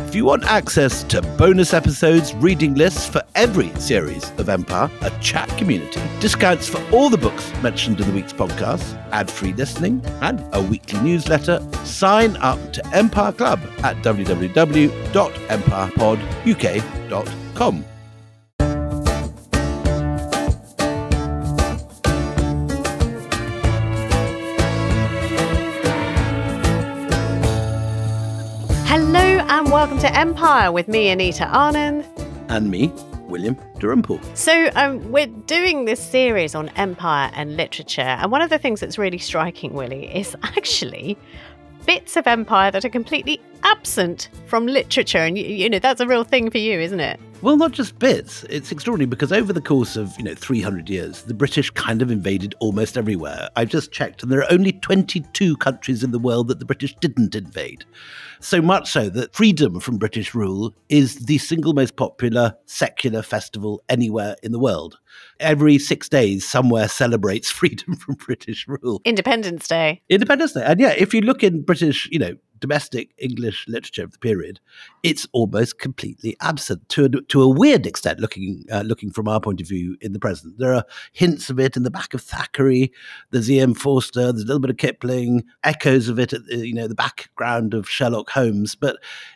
If you want access to bonus episodes, reading lists for every series of Empire, a chat community, discounts for all the books mentioned in the week's podcast, ad-free listening, and a weekly newsletter, sign up to Empire Club at www.empirepoduk.com. Hello and welcome to Empire with me, Anita Anand. And me, William Dalrymple. So we're doing this series on empire and literature. And one of the things that's really striking, Willie, is actually bits of empire that are completely absent from literature. And, you know, that's a real thing for you, isn't it? Well, not just bits. It's extraordinary because over the course of, 300 years, the British kind of invaded almost everywhere. I've just checked, and there are only 22 countries in the world that the British didn't invade. So much so that freedom from British rule is the single most popular secular festival anywhere in the world. Every 6 days, somewhere celebrates freedom from British rule. Independence Day. Independence Day. And yeah, if you look in British, domestic English literature of the period, it's almost completely absent to a weird extent, looking from our point of view in the present. There are hints of it in the back of Thackeray, there's E.M. Forster, there's a little bit of Kipling, echoes of it at the background of Sherlock Holmes, but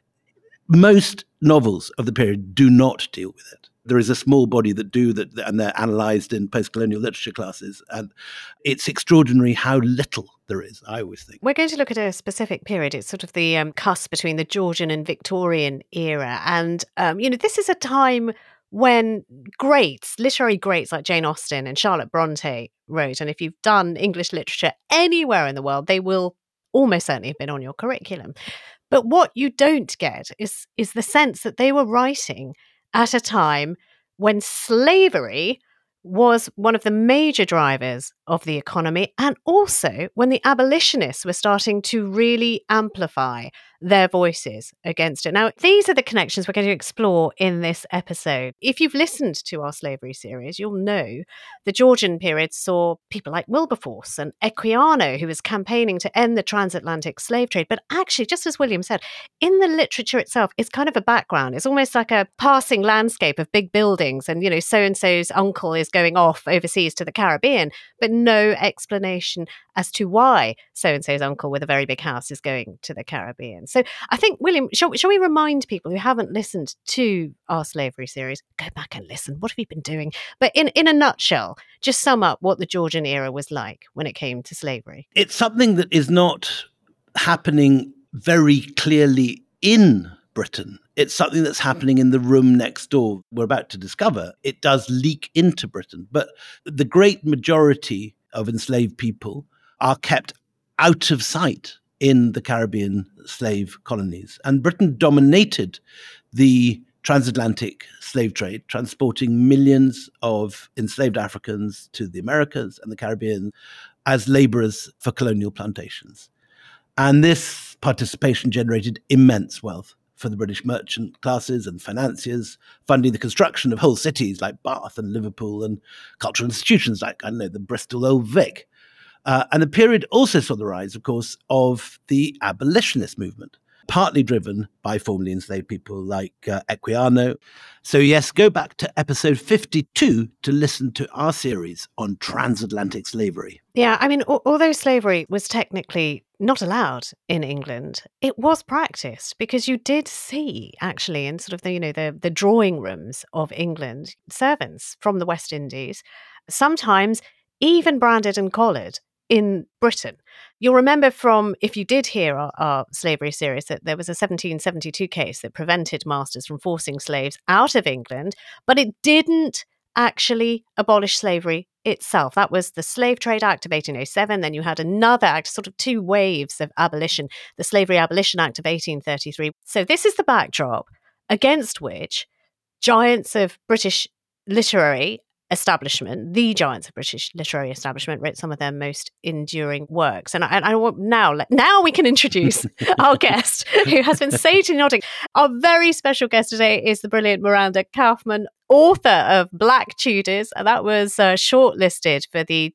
most novels of the period do not deal with it. There is a small body that do that, and they're analysed in post-colonial literature classes. And it's extraordinary how little there is, I always think. We're going to look at a specific period. It's sort of the cusp between the Georgian and Victorian era. And, this is a time when literary greats like Jane Austen and Charlotte Bronte wrote. And if you've done English literature anywhere in the world, they will almost certainly have been on your curriculum. But what you don't get is the sense that they were writing at a time when slavery was one of the major drivers of the economy, and also when the abolitionists were starting to really amplify their voices against it. Now, these are the connections we're going to explore in this episode. If you've listened to our slavery series, you'll know the Georgian period saw people like Wilberforce and Equiano, who was campaigning to end the transatlantic slave trade. But actually, just as William said, in the literature itself, it's kind of a background. It's almost like a passing landscape of big buildings and, so-and-so's uncle is going off overseas to the Caribbean, but no explanation as to why so-and-so's uncle with a very big house is going to the Caribbean. So I think, William, shall we remind people who haven't listened to our slavery series, go back and listen. What have you been doing? But in a nutshell, just sum up what the Georgian era was like when it came to slavery. It's something that is not happening very clearly in Britain. It's something that's happening in the room next door. We're about to discover it does leak into Britain, but the great majority of enslaved people are kept out of sight in the Caribbean slave colonies. And Britain dominated the transatlantic slave trade, transporting millions of enslaved Africans to the Americas and the Caribbean as laborers for colonial plantations. And this participation generated immense wealth for the British merchant classes and financiers, funding the construction of whole cities like Bath and Liverpool and cultural institutions like, the Bristol Old Vic. And the period also saw the rise, of course, of the abolitionist movement, partly driven by formerly enslaved people like Equiano. So yes, go back to episode 52 to listen to our series on transatlantic slavery. Yeah, I mean, although slavery was technically not allowed in England, it was practiced because you did see actually in sort of the drawing rooms of England, servants from the West Indies, sometimes even branded and collared in Britain. You'll remember from, if you did hear our slavery series, that there was a 1772 case that prevented masters from forcing slaves out of England, but it didn't actually abolish slavery itself. That was the Slave Trade Act of 1807. Then you had another act, sort of two waves of abolition, the Slavery Abolition Act of 1833. So this is the backdrop against which giants of British literary establishment, the giants of British literary establishment, wrote some of their most enduring works. And I want now we can introduce our guest, who has been sagely nodding. Our very special guest today is the brilliant Miranda Kaufman, author of Black Tudors. That was shortlisted for the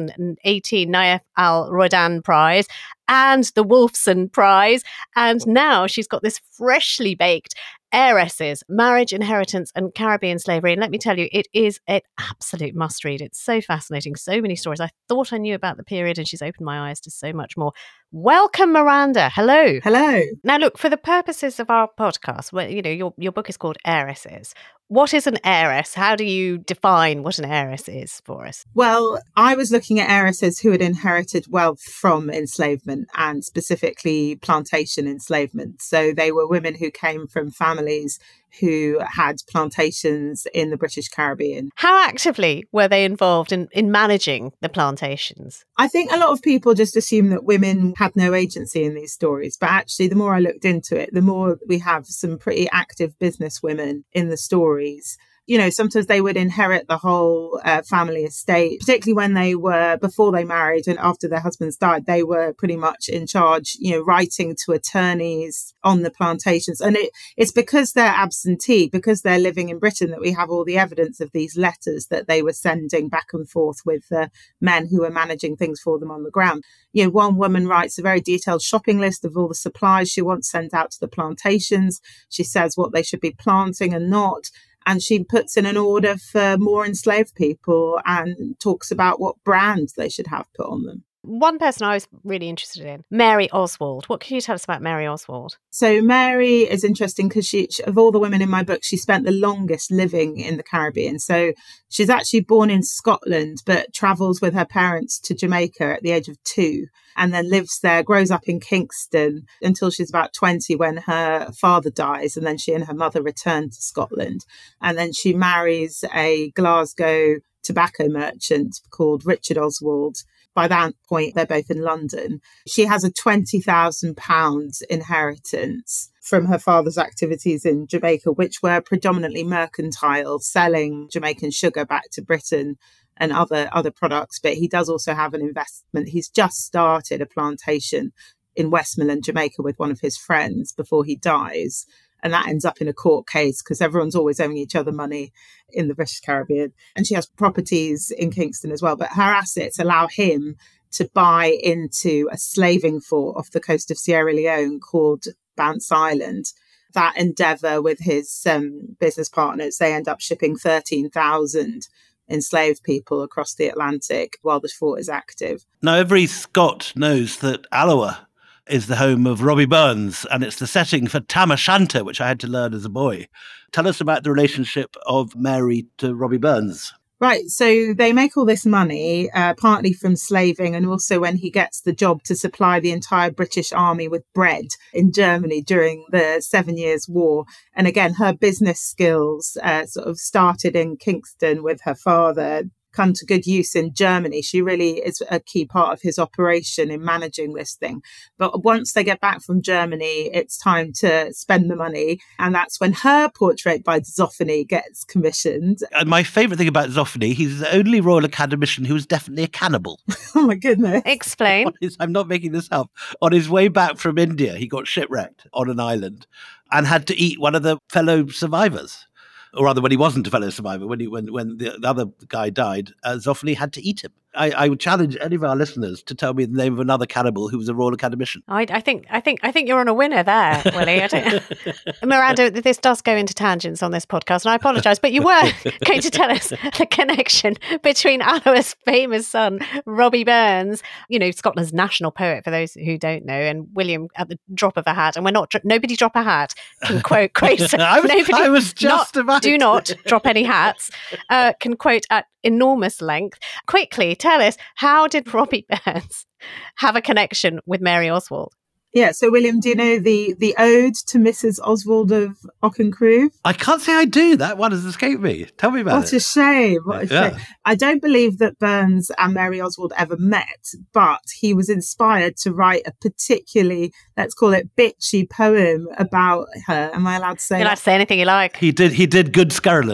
2018 Naif Al-Rodan Prize and the Wolfson Prize. And now she's got this freshly baked Heiresses, Marriage, Inheritance and Caribbean Slavery. And let me tell you, it is an absolute must read. It's so fascinating. So many stories. I thought I knew about the period, and she's opened my eyes to so much more. Welcome, Miranda. Hello. Hello. Now, look, for the purposes of our podcast, well, your book is called Heiresses. What is an heiress? How do you define what an heiress is for us? Well, I was looking at heiresses who had inherited wealth from enslavement, and specifically plantation enslavement. So they were women who came from families who had plantations in the British Caribbean. How actively were they involved in managing the plantations? I think a lot of people just assume that women had no agency in these stories. But actually, the more I looked into it, the more we have some pretty active business women in the stories. You know, sometimes they would inherit the whole family estate, particularly when they were, before they married and after their husbands died, they were pretty much in charge, writing to attorneys on the plantations. And it's because they're absentee, because they're living in Britain, that we have all the evidence of these letters that they were sending back and forth with the men who were managing things for them on the ground. One woman writes a very detailed shopping list of all the supplies she wants sent out to the plantations. She says what they should be planting and not. And she puts in an order for more enslaved people and talks about what brands they should have put on them. One person I was really interested in, Mary Oswald. What can you tell us about Mary Oswald? So Mary is interesting because she, of all the women in my book, she spent the longest living in the Caribbean. So she's actually born in Scotland, but travels with her parents to Jamaica at the age of 2, and then lives there, grows up in Kingston until she's about 20 when her father dies. And then she and her mother return to Scotland. And then she marries a Glasgow tobacco merchant called Richard Oswald. By that point, they're both in London. She has a £20,000 inheritance from her father's activities in Jamaica, which were predominantly mercantile, selling Jamaican sugar back to Britain and other products. But he does also have an investment. He's just started a plantation in Westmoreland, Jamaica, with one of his friends before he dies. And that ends up in a court case because everyone's always owing each other money in the British Caribbean. And she has properties in Kingston as well. But her assets allow him to buy into a slaving fort off the coast of Sierra Leone called Bounce Island. That endeavour with his business partners, they end up shipping 13,000 enslaved people across the Atlantic while the fort is active. Now, every Scot knows that Alloa is the home of Robbie Burns, and it's the setting for Tam O'Shanter, which I had to learn as a boy. Tell us about the relationship of Mary to Robbie Burns. Right, so they make all this money, partly from slaving, and also when he gets the job to supply the entire British army with bread in Germany during the 7 Years' War. And again, her business skills sort of started in Kingston with her father, come to good use in Germany. She really is a key part of his operation in managing this thing. But once they get back from Germany, it's time to spend the money. And that's when her portrait by Zoffany gets commissioned. And my favourite thing about Zoffany, he's the only Royal Academician who was definitely a cannibal. Oh my goodness. Explain. I'm not making this up. On his way back from India, he got shipwrecked on an island and had to eat one of the fellow survivors. Or rather, when he wasn't a fellow survivor, when the other guy died, Zoffany had to eat him. I would challenge any of our listeners to tell me the name of another cannibal who was a Royal Academician. I think you're on a winner there, Willie. Miranda, this does go into tangents on this podcast, and I apologise, but you were going to tell us the connection between Alloa's famous son, Robbie Burns, Scotland's national poet, for those who don't know, and William, at the drop of a hat, and nobody drop a hat, can quote Grace. I was just about do not drop any hats, can quote at enormous length. Quickly, tell us, how did Robbie Burns have a connection with Mary Oswald? Yeah, so William, do you know the ode to Mrs. Oswald of Auchengrove? I can't say I do. That one has escaped me. Tell me about it. What a shame. What a shame. I don't believe that Burns and Mary Oswald ever met, but he was inspired to write a particularly, let's call it, bitchy poem about her. Am I allowed to say You're allowed to say anything you like. He did good scurrilous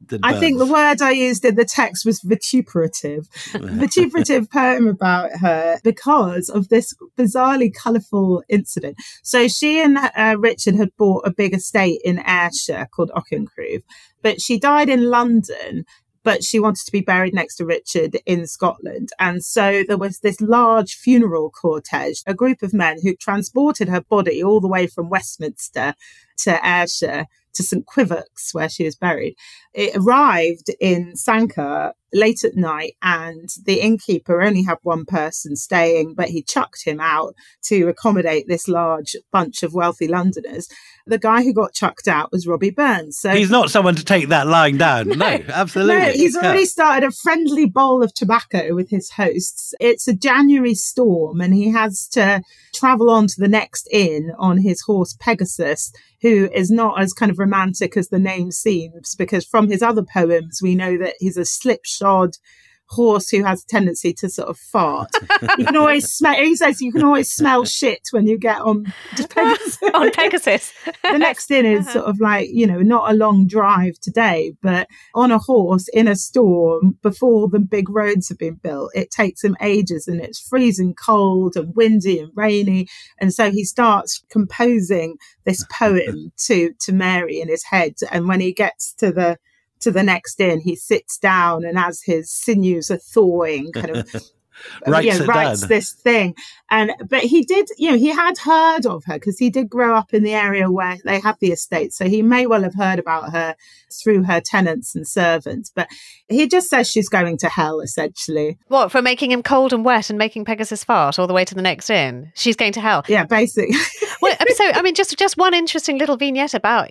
than I think the Burns. word I used in the text was vituperative. Vituperative poem about her because of this bizarrely colourful incident. So she and Richard had bought a big estate in Ayrshire called Auchengrove, but she died in London, but she wanted to be buried next to Richard in Scotland. And so there was this large funeral cortege, a group of men who transported her body all the way from Westminster to Ayrshire, to St Quivox, where she was buried. It arrived in Sanquhar late at night, and the innkeeper only had one person staying, but he chucked him out to accommodate this large bunch of wealthy Londoners. The guy who got chucked out was Robbie Burns. So He's not someone to take that lying down. No, absolutely. no, he's already started a friendly bowl of tobacco with his hosts. It's a January storm, and he has to travel on to the next inn on his horse Pegasus, who is not as kind of romantic as the name seems, because from his other poems, we know that he's a slipshod horse who has a tendency to sort of fart. You can always smell, he says you can always smell shit when you get on Pegasus. On Pegasus. The next inn is sort of like, not a long drive today, but on a horse in a storm before the big roads have been built, it takes him ages, and it's freezing cold and windy and rainy. And so he starts composing this poem to Mary in his head. And when he gets to the next inn, he sits down, and as his sinews are thawing, kind of writes this thing. But he did, he had heard of her because he did grow up in the area where they have the estate. So he may well have heard about her through her tenants and servants. But he just says she's going to hell, essentially. What, for making him cold and wet and making Pegasus fart all the way to the next inn? She's going to hell. Yeah, basically. Well, so, I mean, just one interesting little vignette about,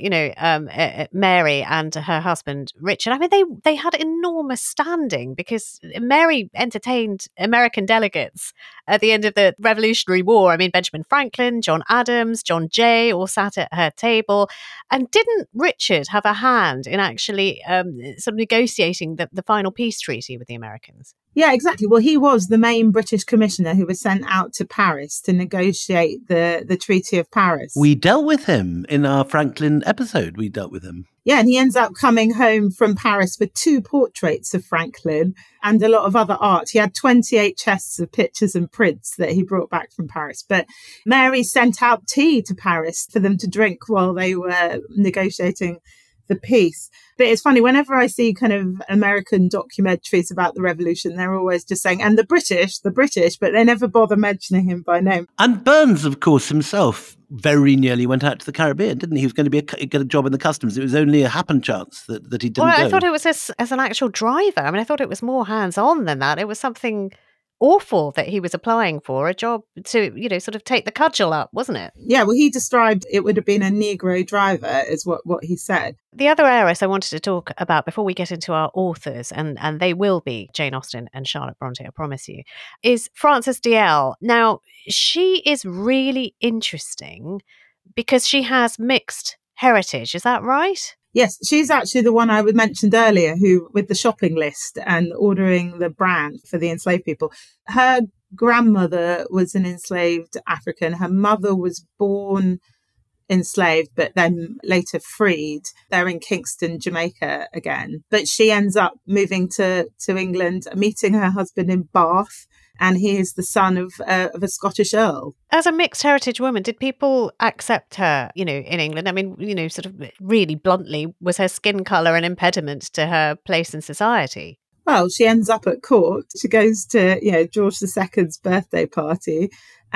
Mary and her husband, Richard. I mean, they had enormous standing because Mary entertained American delegates at the end of the Revolutionary War. I mean, Benjamin Franklin, John Adams, John Jay all sat at her table. And didn't Richard have a hand in actually sort of negotiating the final peace treaty with the Americans? Yeah, exactly. Well, he was the main British commissioner who was sent out to Paris to negotiate the Treaty of Paris. We dealt with him in our Franklin episode. We dealt with him. Yeah, and he ends up coming home from Paris with 2 portraits of Franklin and a lot of other art. He had 28 chests of pictures and prints that he brought back from Paris. But Mary sent out tea to Paris for them to drink while they were negotiating the peace. But it's funny, whenever I see kind of American documentaries about the revolution, they're always just saying, and the British, but they never bother mentioning him by name. And Burns, of course, himself very nearly went out to the Caribbean, didn't he? He was going to get a job in the customs. It was only a happen chance that he didn't go. I thought it was as an actual driver. I mean, I thought it was more hands-on than that. It was something awful that he was applying for, a job to, sort of take the cudgel up, wasn't it? Yeah, well, he described it would have been a Negro driver, is what he said. The other heiress I wanted to talk about before we get into our authors, and they will be Jane Austen and Charlotte Bronte, I promise you, is Frances DeL. Now, she is really interesting because she has mixed heritage. Is that right? Yes, she's actually the one I mentioned earlier, who with the shopping list and ordering the brand for the enslaved people. Her grandmother was an enslaved African. Her mother was born enslaved, but then later freed. They're in Kingston, Jamaica again. But she ends up moving to England, meeting her husband in Bath. And he is the son of a Scottish earl. As a mixed heritage woman, did people accept her, in England? I mean, sort of really bluntly, was her skin colour an impediment to her place in society? Well, she ends up at court. She goes to, George II's birthday party.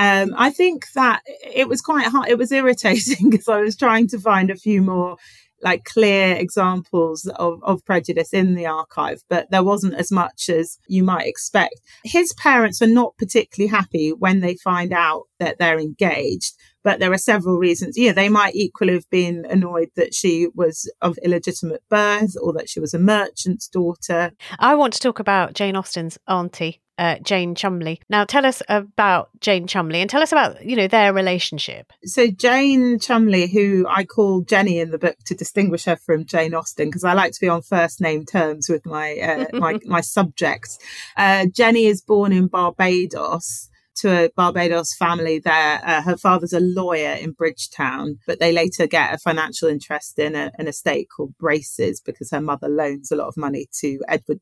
I think that it was quite hard. It was irritating because I was trying to find a few more clear examples of prejudice in the archive, but there wasn't as much as you might expect. His parents are not particularly happy when they find out that they're engaged, but there are several reasons. Yeah, they might equally have been annoyed that she was of illegitimate birth or that she was a merchant's daughter. I want to talk about Jane Austen's auntie, Jane Cholmondeley. Now, tell us about Jane Cholmondeley and tell us about, their relationship. So Jane Cholmondeley, who I call Jenny in the book to distinguish her from Jane Austen, because I like to be on first name terms with my my subjects. Jenny is born in Barbados, to a Barbados family there. Her father's a lawyer in Bridgetown, but they later get a financial interest in an estate called Braces because her mother loans a lot of money to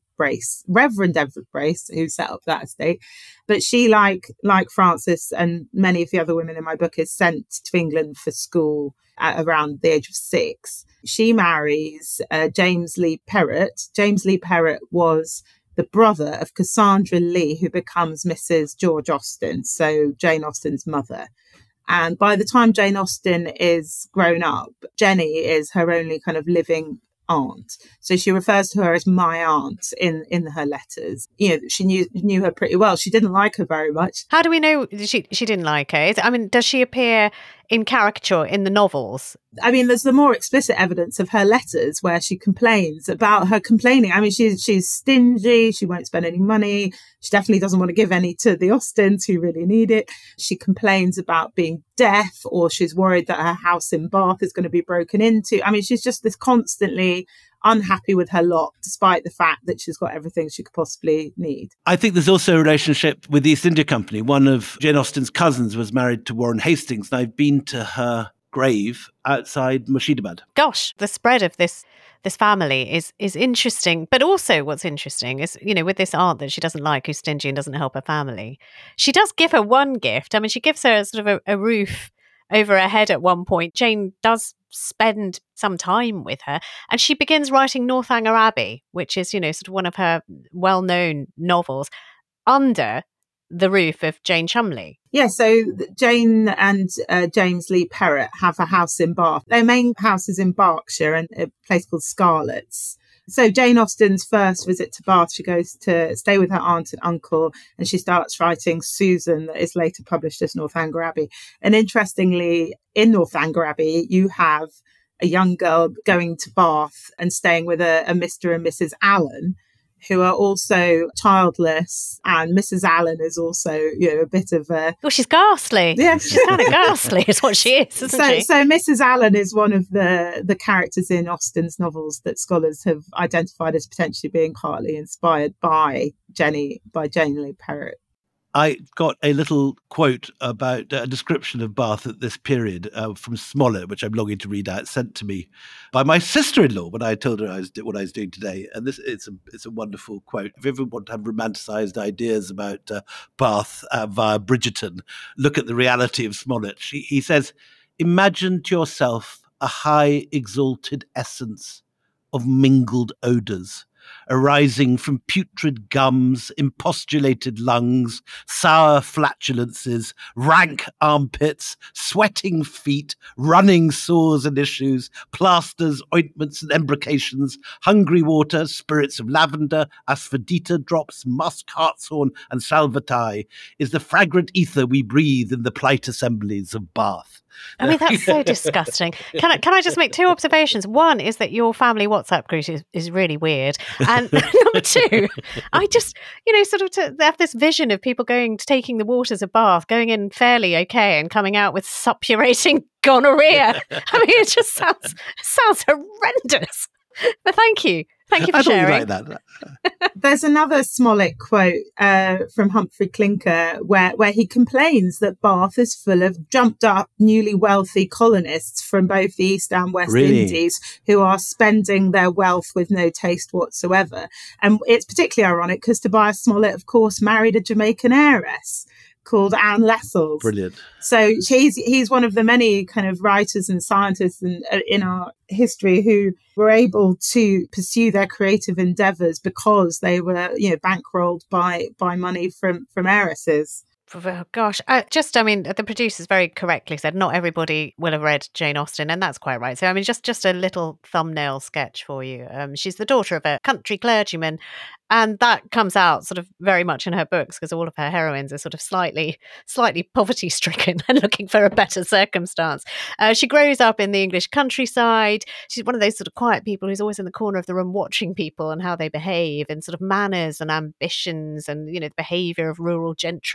Reverend Edward Brace, who set up that estate. But she, like Frances and many of the other women in my book, is sent to England for school at around the age of 6. She marries James Lee Perrott. James Lee Perrott was the brother of Cassandra Lee, who becomes Mrs. George Austen, so Jane Austen's mother. And by the time Jane Austen is grown up, Jenny is her only kind of living aunt. So she refers to her as my aunt in her letters. She knew her pretty well. She didn't like her very much. How do we know she didn't like her? Does she appear in caricature in the novels? I mean, there's the more explicit evidence of her letters where she complains about her complaining. I mean, she's stingy. She won't spend any money. She definitely doesn't want to give any to the Austens who really need it. She complains about being deaf, or she's worried that her house in Bath is going to be broken into. I mean, she's just this constantly unhappy with her lot, despite the fact that she's got everything she could possibly need. I think there's also a relationship with the East India Company. One of Jane Austen's cousins was married to Warren Hastings, and I've been to her grave outside Murshidabad. Gosh, the spread of this family is interesting. But also what's interesting is, with this aunt that she doesn't like, who's stingy and doesn't help her family, she does give her one gift. I mean, she gives her sort of a roof over her head at one point. Jane does spend some time with her, and she begins writing Northanger Abbey, which is, sort of one of her well-known novels, under the roof of Jane Cholmondeley. Yeah, so Jane and James Lee Perrott have a house in Bath. Their main house is in Berkshire, and a place called Scarlett's. So Jane Austen's first visit to Bath, she goes to stay with her aunt and uncle, and she starts writing Susan, that is later published as Northanger Abbey. And interestingly, in Northanger Abbey, you have a young girl going to Bath and staying with a Mr. and Mrs. Allen, who are also childless, and Mrs. Allen is also, a bit of a... Well, she's ghastly. Yeah. She's kind of ghastly is what she is, isn't she? So Mrs. Allen is one of the characters in Austen's novels that scholars have identified as potentially being partly inspired by Jane Lee Perrott. I got a little quote about a description of Bath at this period from Smollett, which I'm longing to read out, sent to me by my sister-in-law when I told her what I was doing today. And it's a wonderful quote. If you ever want to have romanticized ideas about Bath via Bridgerton, look at the reality of Smollett. He says, "Imagine to yourself a high exalted essence of mingled odours, arising from putrid gums, impostulated lungs, sour flatulences, rank armpits, sweating feet, running sores and issues, plasters, ointments and embrocations, hungry water, spirits of lavender, asphodita drops, musk, hartshorn and salviatai, is the fragrant ether we breathe in the polite assemblies of Bath." I mean, that's so disgusting. Can I just make 2 observations? One is that your family WhatsApp group is really weird. And number 2, I just, sort of to have this vision of people taking the waters of Bath, going in fairly okay and coming out with suppurating gonorrhea. I mean, it just sounds horrendous. But thank you. Thank you for sharing. I thought you'd like that. There's another Smollett quote from Humphrey Clinker where he complains that Bath is full of jumped up, newly wealthy colonists from both the East and West Indies who are spending their wealth with no taste whatsoever. And it's particularly ironic because Tobias Smollett, of course, married a Jamaican heiress called Anne Lascelles. Brilliant. So he's one of the many kind of writers and scientists in our history who were able to pursue their creative endeavours because they were, bankrolled by money from heiresses. Oh, gosh. The producers very correctly said not everybody will have read Jane Austen, and that's quite right. So, I mean, just a little thumbnail sketch for you. She's the daughter of a country clergyman, and that comes out sort of very much in her books because all of her heroines are sort of slightly poverty-stricken and looking for a better circumstance. She grows up in the English countryside. She's one of those sort of quiet people who's always in the corner of the room watching people and how they behave and sort of manners and ambitions and, the behaviour of rural gentry.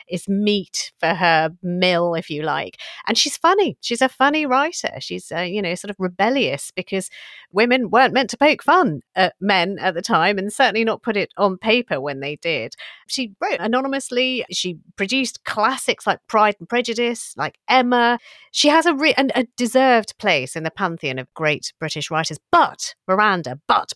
is meat for her mill, if you like. And she's funny. She's a funny writer. She's, sort of rebellious because women weren't meant to poke fun at men at the time, and certainly not put it on paper when they did. She wrote anonymously. She produced classics like Pride and Prejudice, like Emma. She has a deserved place in the pantheon of great British writers. But, Miranda, but,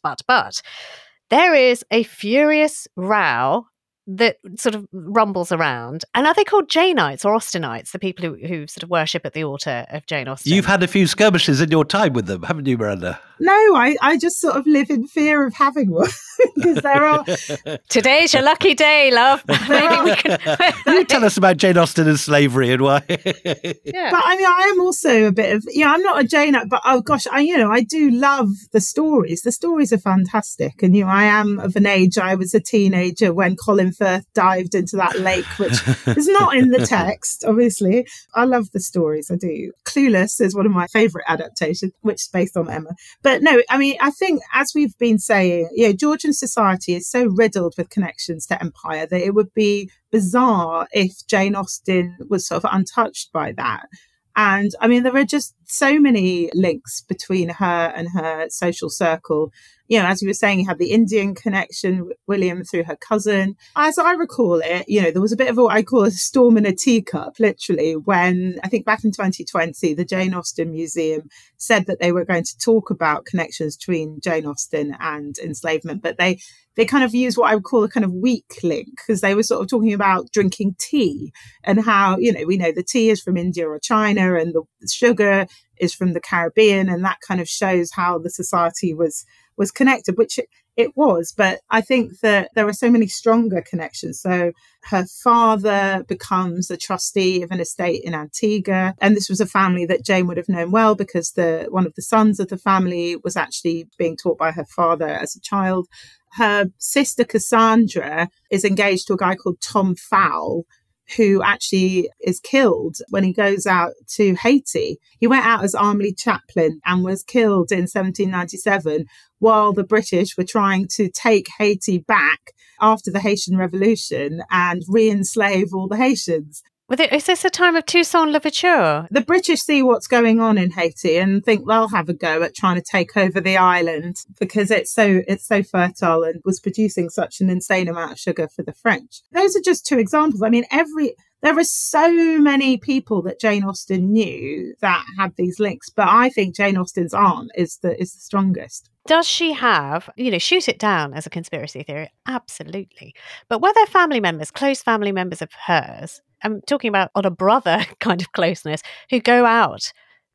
there is a furious row that sort of rumbles around. And are they called Janeites or Austenites, the people who sort of worship at the altar of Jane Austen? You've had a few skirmishes in your time with them, haven't you, Miranda? No, I just sort of live in fear of having one because there are... Today's your lucky day, love. Maybe we can... You tell us about Jane Austen and slavery and why. Yeah. But I mean, I am also a bit of, I'm not a Janeite, but oh gosh, I do love the stories. The stories are fantastic. And, I am of an age, I was a teenager when Colin Firth dived into that lake, which is not in the text, obviously. I love the stories, I do. Clueless is one of my favourite adaptations, which is based on Emma. But no, I mean, I think, as we've been saying, Georgian society is so riddled with connections to empire that it would be bizarre if Jane Austen was sort of untouched by that. And I mean, there are just so many links between her and her social circle. As you were saying, you had the Indian connection with William through her cousin. As I recall it, there was a bit of what I call a storm in a teacup, literally, when I think back in 2020, the Jane Austen Museum said that they were going to talk about connections between Jane Austen and enslavement, but they kind of used what I would call a kind of weak link, because they were sort of talking about drinking tea and how, we know the tea is from India or China and the sugar is from the Caribbean. And that kind of shows how the society was connected, which it was. But I think that there are so many stronger connections. So her father becomes a trustee of an estate in Antigua. And this was a family that Jane would have known well because one of the sons of the family was actually being taught by her father as a child. Her sister Cassandra is engaged to a guy called Tom Fowle, who actually is killed when he goes out to Haiti. He went out as army chaplain and was killed in 1797 while the British were trying to take Haiti back after the Haitian Revolution and re-enslave all the Haitians. Is this a time of Toussaint Louverture? The British see what's going on in Haiti and think they'll have a go at trying to take over the island because it's so fertile and was producing such an insane amount of sugar for the French. Those are just two examples. I mean, there are so many people that Jane Austen knew that had these links, but I think Jane Austen's aunt is the strongest. Does she have, shoot it down as a conspiracy theory? Absolutely. But were there family members, close family members of hers, I'm talking about on a brother kind of closeness, who go out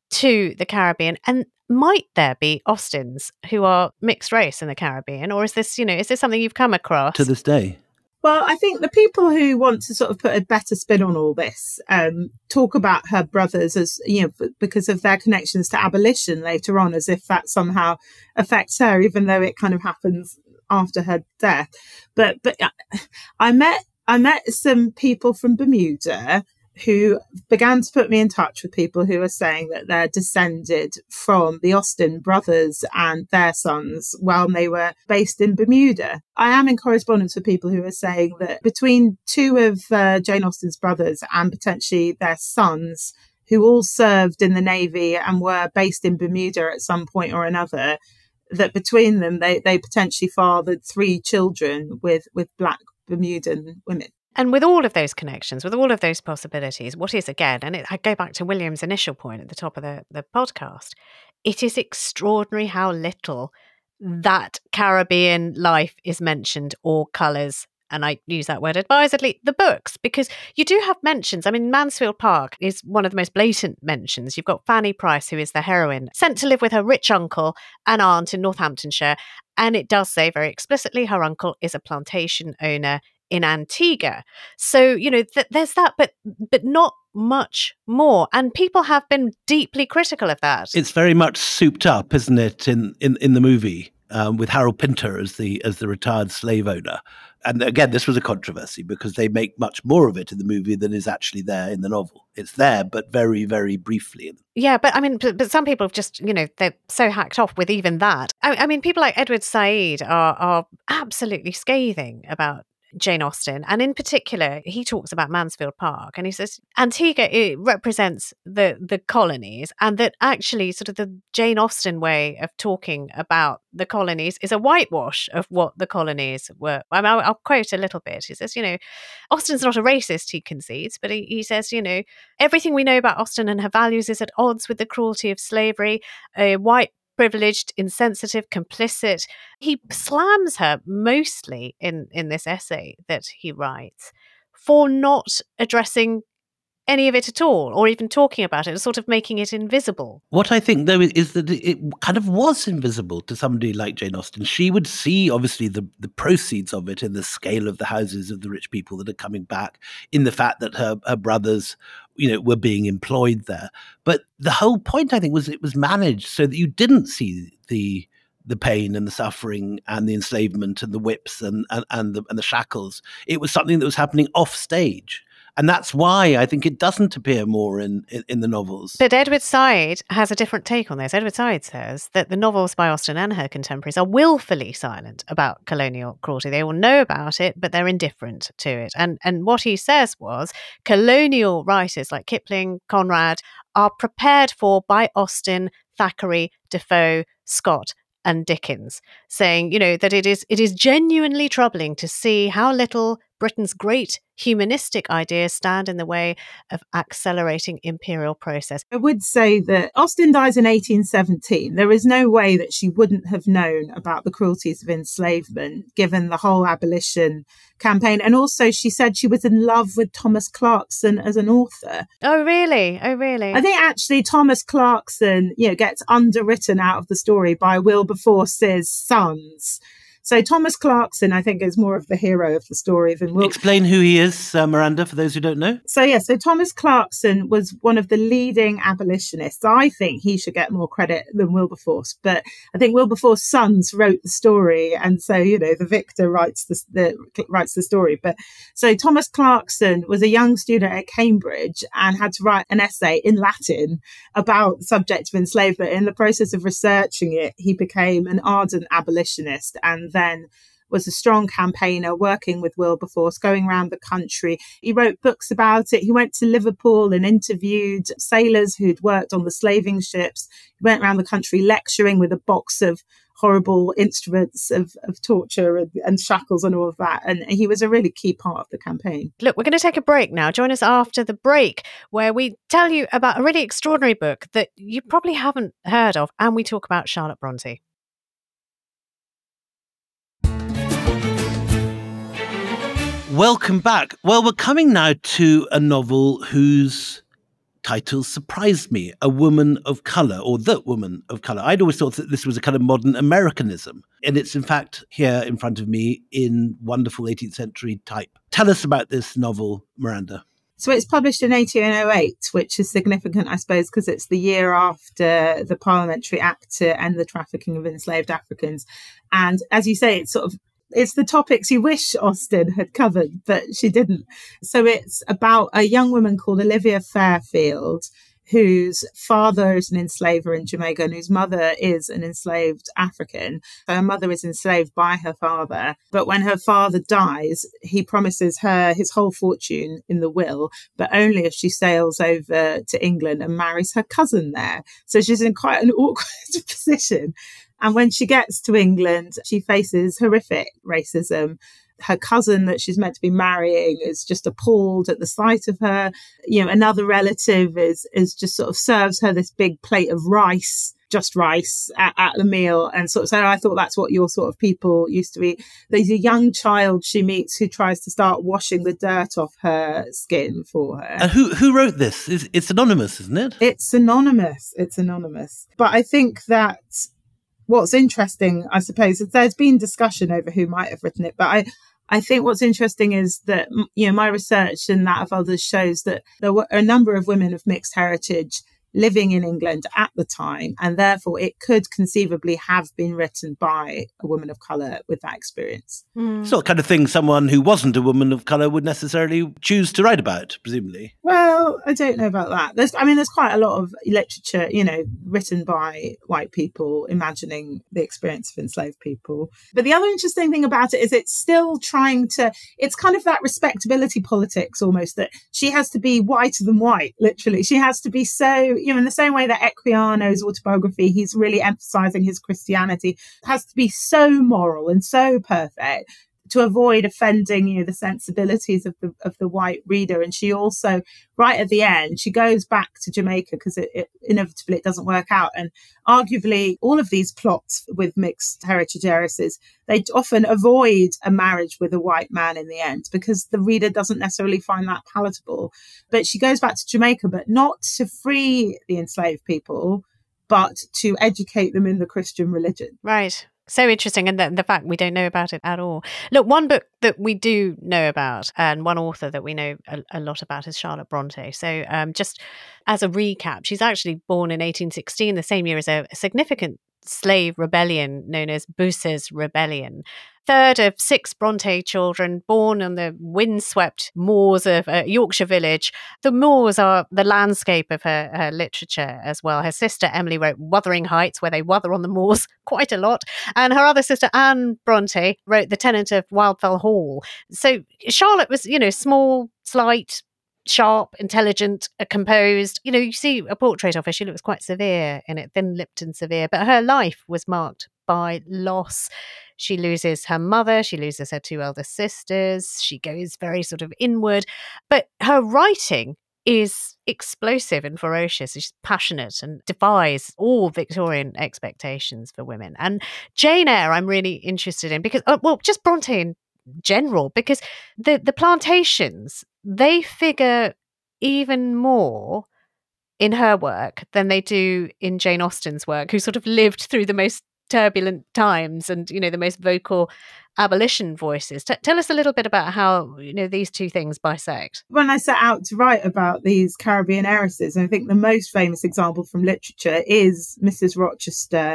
to the Caribbean? And might there be Austens who are mixed race in the Caribbean? Or is this something you've come across? To this day. Well, I think the people who want to sort of put a better spin on all this talk about her brothers as, because of their connections to abolition later on, as if that somehow affects her, even though it kind of happens after her death. But I met some people from Bermuda who began to put me in touch with people who are saying that they're descended from the Austen brothers and their sons while they were based in Bermuda. I am in correspondence with people who are saying that between two of Jane Austen's brothers and potentially their sons, who all served in the Navy and were based in Bermuda at some point or another, that between them, they potentially fathered 3 children with Black Bermudan women. And with all of those connections, with all of those possibilities, what is, again, and I go back to William's initial point at the top of the podcast, it is extraordinary how little that Caribbean life is mentioned or colours, and I use that word advisedly, the books, because you do have mentions. I mean, Mansfield Park is one of the most blatant mentions. You've got Fanny Price, who is the heroine, sent to live with her rich uncle and aunt in Northamptonshire, and it does say very explicitly her uncle is a plantation owner in Antigua. So, there's that, but not much more. And people have been deeply critical of that. It's very much souped up, isn't it, in the movie, with Harold Pinter as the retired slave owner. And again, this was a controversy because they make much more of it in the movie than is actually there in the novel. It's there, but very, very briefly. Yeah, but I mean, but some people have just, they're so hacked off with even that. I mean, people like Edward Said are absolutely scathing about Jane Austen. And in particular, he talks about Mansfield Park, and he says Antigua, it represents the colonies, and that actually sort of the Jane Austen way of talking about the colonies is a whitewash of what the colonies were. I'll quote a little bit. He says, Austen's not a racist, he concedes, but he says, everything we know about Austen and her values is at odds with the cruelty of slavery. A white, privileged, insensitive, complicit. He slams her mostly in this essay that he writes for not addressing any of it at all, or even talking about it, sort of making it invisible. What I think, though, is that it kind of was invisible to somebody like Jane Austen. She would see, obviously, the proceeds of it in the scale of the houses of the rich people that are coming back, in the fact that her brothers, were being employed there. But the whole point, I think, was it was managed so that you didn't see the pain and the suffering and the enslavement and the whips and the shackles. It was something that was happening off stage. And that's why I think it doesn't appear more in the novels. But Edward Said has a different take on this. Edward Said says that the novels by Austen and her contemporaries are willfully silent about colonial cruelty. They all know about it, but they're indifferent to it. And what he says was colonial writers like Kipling, Conrad are prepared for by Austen, Thackeray, Defoe, Scott, and Dickens, saying, that it is genuinely troubling to see how little Britain's great humanistic ideas stand in the way of accelerating imperial process. I would say that Austen dies in 1817. There is no way that she wouldn't have known about the cruelties of enslavement, given the whole abolition campaign. And also she said she was in love with Thomas Clarkson as an author. Oh, really? I think actually Thomas Clarkson, gets underwritten out of the story by Wilberforce's sons. So Thomas Clarkson, I think, is more of the hero of the story than Wilberforce. Explain who he is, Miranda, for those who don't know. So Thomas Clarkson was one of the leading abolitionists. I think he should get more credit than Wilberforce, but I think Wilberforce's sons wrote the story, and so the victor writes the story. But so Thomas Clarkson was a young student at Cambridge and had to write an essay in Latin about the subject of enslavement. In the process of researching it, he became an ardent abolitionist and then was a strong campaigner working with Wilberforce, going around the country. He wrote books about it. He went to Liverpool and interviewed sailors who'd worked on the slaving ships. He went around the country lecturing with a box of horrible instruments of torture and shackles and all of that. And he was a really key part of the campaign. Look, we're going to take a break now. Join us after the break, where we tell you about a really extraordinary book that you probably haven't heard of, and we talk about Charlotte Bronte. Welcome back. Well, we're coming now to a novel whose title surprised me, A Woman of Colour, or The Woman of Colour. I'd always thought that this was a kind of modern Americanism, and it's in fact here in front of me in wonderful 18th century type. Tell us about this novel, Miranda. So it's published in 1808, which is significant, I suppose, because it's the year after the Parliamentary Act to end the trafficking of enslaved Africans. And as you say, it's the topics you wish Austen had covered, but she didn't. So it's about a young woman called Olivia Fairfield, whose father is an enslaver in Jamaica and whose mother is an enslaved African. So her mother is enslaved by her father. But when her father dies, he promises her his whole fortune in the will, but only if she sails over to England and marries her cousin there. So she's in quite an awkward position. And when she gets to England, she faces horrific racism. Her cousin that she's meant to be marrying is just appalled at the sight of her. Another relative is just sort of serves her this big plate of rice, just rice at the meal. And so I thought that's what your sort of people used to eat. There's a young child she meets who tries to start washing the dirt off her skin for her. And who wrote this? It's anonymous, isn't it? It's anonymous. But I think that what's interesting, I suppose, is there's been discussion over who might have written it, but I think what's interesting is that, my research and that of others shows that there were a number of women of mixed heritage living in England at the time, and therefore it could conceivably have been written by a woman of colour with that experience. It's not the kind of thing someone who wasn't a woman of colour would necessarily choose to write about, presumably. Well, I don't know about that. There's quite a lot of literature, written by white people imagining the experience of enslaved people. But the other interesting thing about it is it's still it's kind of that respectability politics almost, that she has to be whiter than white, literally. She has to be so, in the same way that Equiano's autobiography, he's really emphasizing his Christianity, has to be so moral and so perfect to avoid offending, the sensibilities of the white reader. And she also, right at the end, she goes back to Jamaica because inevitably it doesn't work out. And arguably, all of these plots with mixed heritage heiresses, they often avoid a marriage with a white man in the end because the reader doesn't necessarily find that palatable. But she goes back to Jamaica, but not to free the enslaved people, but to educate them in the Christian religion. Right. So interesting. And the fact we don't know about it at all. Look, one book that we do know about and one author that we know a lot about is Charlotte Bronte. So just as a recap, she's actually born in 1816, the same year as a significant slave rebellion known as Bucer's Rebellion. Third of 6 Bronte children born on the windswept moors of a Yorkshire village. The moors are the landscape of her literature as well. Her sister Emily wrote Wuthering Heights, where they wither on the moors quite a lot. And her other sister Anne Bronte wrote The Tenant of Wildfell Hall. So Charlotte was, small, slight, sharp, intelligent, composed. You see a portrait of her, she looks quite severe in it, thin-lipped and severe, but her life was marked by loss. She loses her mother, she loses her 2 elder sisters, she goes very sort of inward, but her writing is explosive and ferocious. She's passionate and defies all Victorian expectations for women. And Jane Eyre I'm really interested in because, just Bronte in general, because the plantations, they figure even more in her work than they do in Jane Austen's work, who sort of lived through the most turbulent times and, the most vocal abolition voices. Tell us a little bit about how, these two things bisect. When I set out to write about these Caribbean heiresses, I think the most famous example from literature is Mrs. Rochester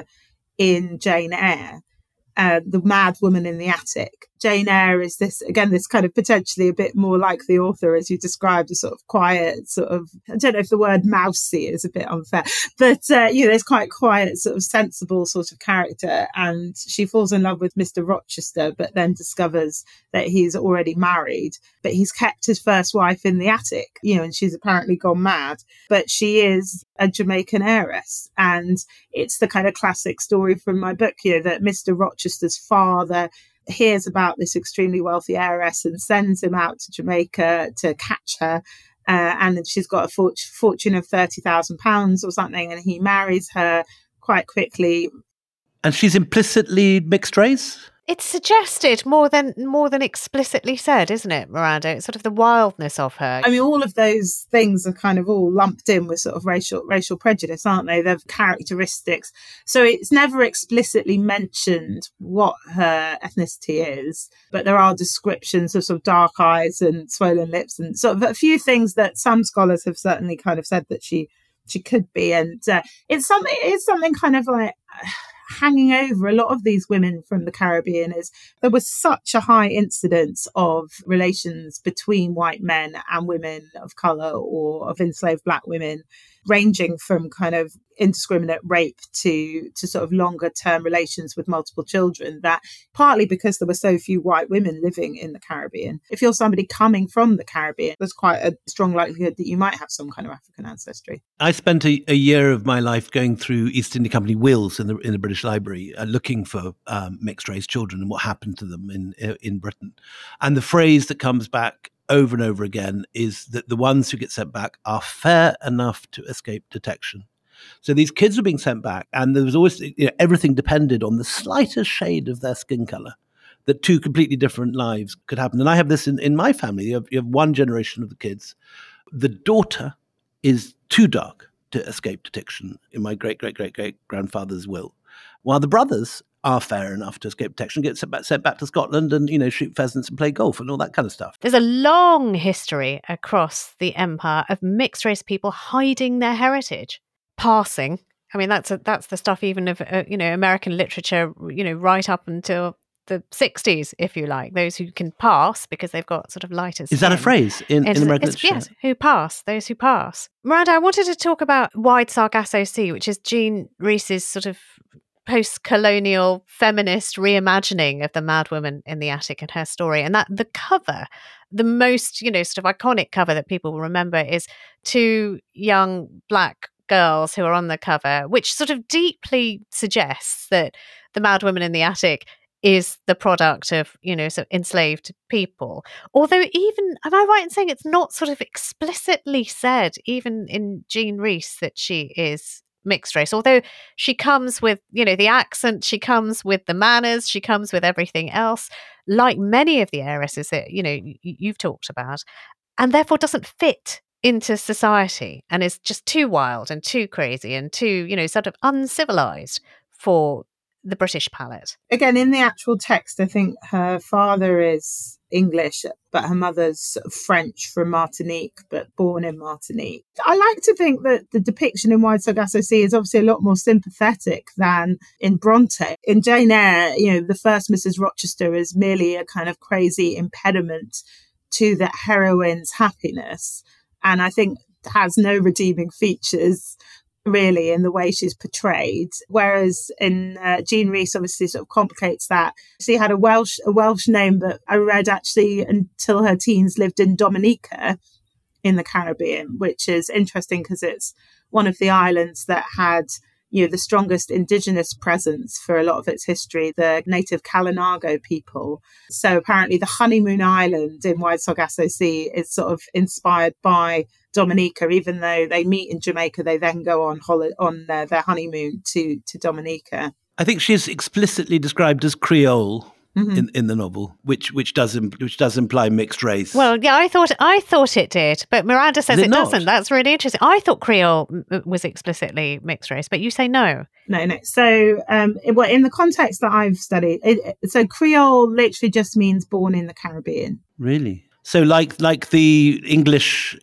in Jane Eyre. The mad woman in the attic. Jane Eyre is this kind of potentially a bit more like the author, as you described, a sort of quiet, sort of, I don't know if the word mousy is a bit unfair, but, there's quite quiet, sort of sensible sort of character. And she falls in love with Mr. Rochester, but then discovers that he's already married, but he's kept his first wife in the attic, and she's apparently gone mad, but she is a Jamaican heiress. And it's the kind of classic story from my book here that Mr. Rochester's father hears about this extremely wealthy heiress and sends him out to Jamaica to catch her. And she's got a fortune of £30,000 or something. And he marries her quite quickly. And she's implicitly mixed race? It's suggested more than explicitly said, isn't it, Miranda? It's sort of the wildness of her. I mean, all of those things are kind of all lumped in with sort of racial prejudice, aren't they? They're characteristics. So it's never explicitly mentioned what her ethnicity is, but there are descriptions of sort of dark eyes and swollen lips and sort of a few things that some scholars have certainly kind of said that she could be. And it's something kind of like hanging over a lot of these women from the Caribbean is there was such a high incidence of relations between white men and women of colour or of enslaved black women, ranging from kind of indiscriminate rape to sort of longer term relations with multiple children, that partly because there were so few white women living in the Caribbean, if you're somebody coming from the Caribbean, there's quite a strong likelihood that you might have some kind of African ancestry. I spent a year of my life going through East India Company wills in the British Library, looking for mixed race children and what happened to them in Britain. And the phrase that comes back over and over again is that the ones who get sent back are fair enough to escape detection. So these kids were being sent back, and there was always, everything depended on the slightest shade of their skin color, that 2 completely different lives could happen. And I have this in my family. You have one generation of the kids. The daughter is too dark to escape detection in my great-great-great-great-grandfather's will, while the brothers are fair enough to escape detection, get sent back to Scotland and, shoot pheasants and play golf and all that kind of stuff. There's a long history across the empire of mixed race people hiding their heritage. passing. I mean, that's the stuff even of American literature, right up until the 60s, if you like. Those who can pass because they've got sort of lighter skin. Is that a phrase in American literature? Yes, those who pass. Miranda, I wanted to talk about Wide Sargasso Sea, which is Jean Rhys's sort of post-colonial feminist reimagining of the Mad Woman in the Attic and her story. And that the cover, the most, sort of iconic cover that people will remember is two young black girls who are on the cover, which sort of deeply suggests that the Mad Woman in the Attic is the product of, sort of enslaved people. Although even, am I right in saying it's not sort of explicitly said, even in Jean Rhys, that she is mixed race, although she comes with, the accent, she comes with the manners, she comes with everything else, like many of the heiresses that, you've talked about, and therefore doesn't fit into society and is just too wild and too crazy and too, sort of uncivilized for the British palate. Again, in the actual text, I think her father is English, but her mother's French from Martinique, but born in Martinique. I like to think that the depiction in Wide Sargasso Sea is obviously a lot more sympathetic than in Bronte. In Jane Eyre, the first Mrs. Rochester is merely a kind of crazy impediment to the heroine's happiness, and I think has no redeeming features really in the way she's portrayed, whereas in Jean Rhys obviously sort of complicates that. She had a Welsh name, but I read actually until her teens lived in Dominica in the Caribbean, which is interesting because it's one of the islands that had the strongest indigenous presence for a lot of its history, the native Kalinago people. So apparently the honeymoon island in Wide Sargasso Sea is sort of inspired by Dominica. Even though they meet in Jamaica, they then go on their honeymoon to Dominica. I think she's explicitly described as Creole in the novel, which does imply mixed race. Well, yeah, I thought it did, but Miranda says it doesn't. That's really interesting. I thought Creole was explicitly mixed race, but you say no. No. So, in the context that I've studied, so Creole literally just means born in the Caribbean. Really? So like the English,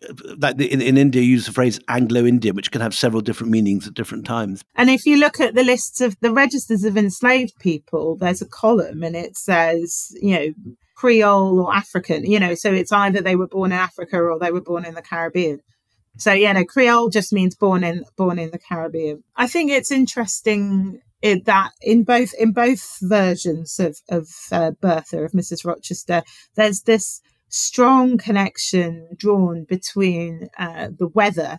in India, you use the phrase Anglo-Indian, which can have several different meanings at different times. And if you look at the lists of the registers of enslaved people, there's a column and it says, Creole or African, so it's either they were born in Africa or they were born in the Caribbean. So, Creole just means born in the Caribbean. I think it's interesting that in both versions of Bertha, of Mrs. Rochester, there's this strong connection drawn between the weather,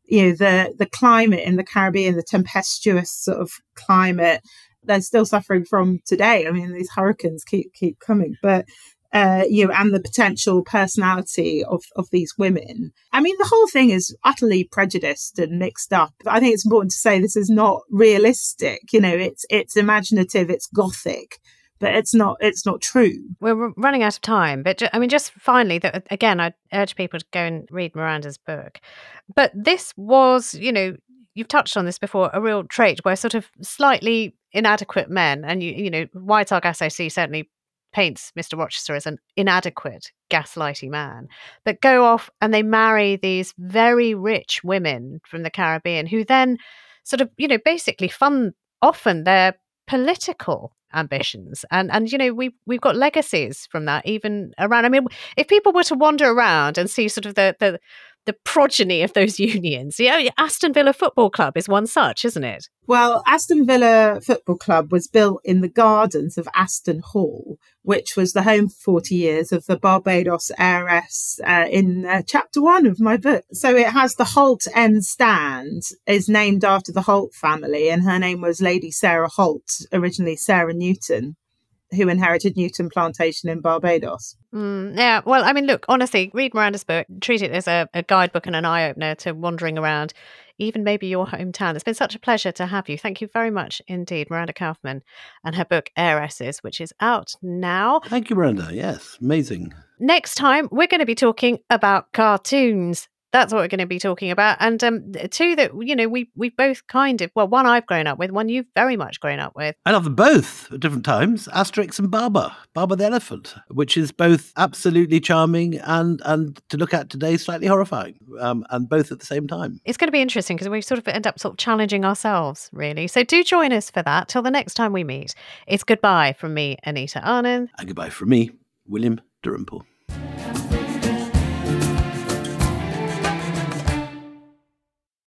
the climate in the Caribbean, the tempestuous sort of climate they're still suffering from today. I mean, these hurricanes keep coming, but and the potential personality of these women. I mean, the whole thing is utterly prejudiced and mixed up. I think it's important to say this is not realistic. It's imaginative, it's gothic. But it's not true. We're running out of time. But just finally, again, I urge people to go and read Miranda's book. But this was, you've touched on this before, a real trait where sort of slightly inadequate men, and Wide Sargasso Sea certainly paints Mr. Rochester as an inadequate, gaslighty man, but go off and they marry these very rich women from the Caribbean who then sort of, basically fund often their political ambitions, and we've got legacies from that even around. I mean, if people were to wander around and see sort of the progeny of those unions, Aston Villa Football Club is one such, isn't it? Well, Aston Villa Football Club was built in the gardens of Aston Hall, which was the home for 40 years of the Barbados heiress in chapter 1 of my book. So it has the Holt End Stand, is named after the Holt family, and her name was Lady Sarah Holt, originally Sarah Newton, who inherited Newton Plantation in Barbados. Yeah, well, I mean, look, honestly, read Miranda's book, treat it as a guidebook and an eye-opener to wandering around, even maybe your hometown. It's been such a pleasure to have you. Thank you very much indeed, Miranda Kaufman, and her book, Heiresses, which is out now. Thank you, Miranda. Yes, amazing. Next time, we're going to be talking about cartoons. That's what we're going to be talking about. And two that, we've both kind of, well, one I've grown up with, one you've very much grown up with. I love them both at different times. Asterix and Barber the Elephant, which is both absolutely charming and to look at today, slightly horrifying, and both at the same time. It's going to be interesting because we sort of end up sort of challenging ourselves, really. So do join us for that. Till the next time we meet, it's goodbye from me, Anita Arnon. And goodbye from me, William Dalrymple.